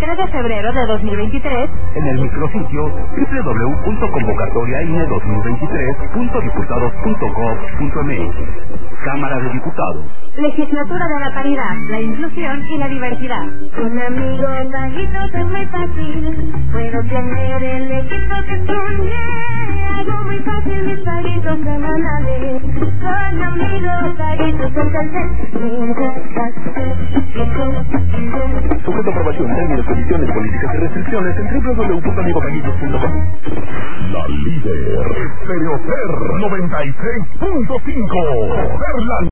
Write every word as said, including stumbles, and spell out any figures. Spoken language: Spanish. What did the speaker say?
nueve de febrero de dos mil veintitrés en el micrositio doble u doble u doble u punto convocatoria i n e dos mil veintitrés punto diputados punto gob punto m x. Cámara de Diputados. Legislatura de la Paridad, la Inclusión y la Diversidad. Con amigos bajitos es muy fácil, puedo tener el equipo que soñé. Hago muy fácil mis paguitos semanales. Con amigos bajitos en Sujeto a aprobación, términos, condiciones, políticas y restricciones en doble u doble u doble u punto amigobajitos punto com. La líder, Estereocer noventa y seis punto cinco.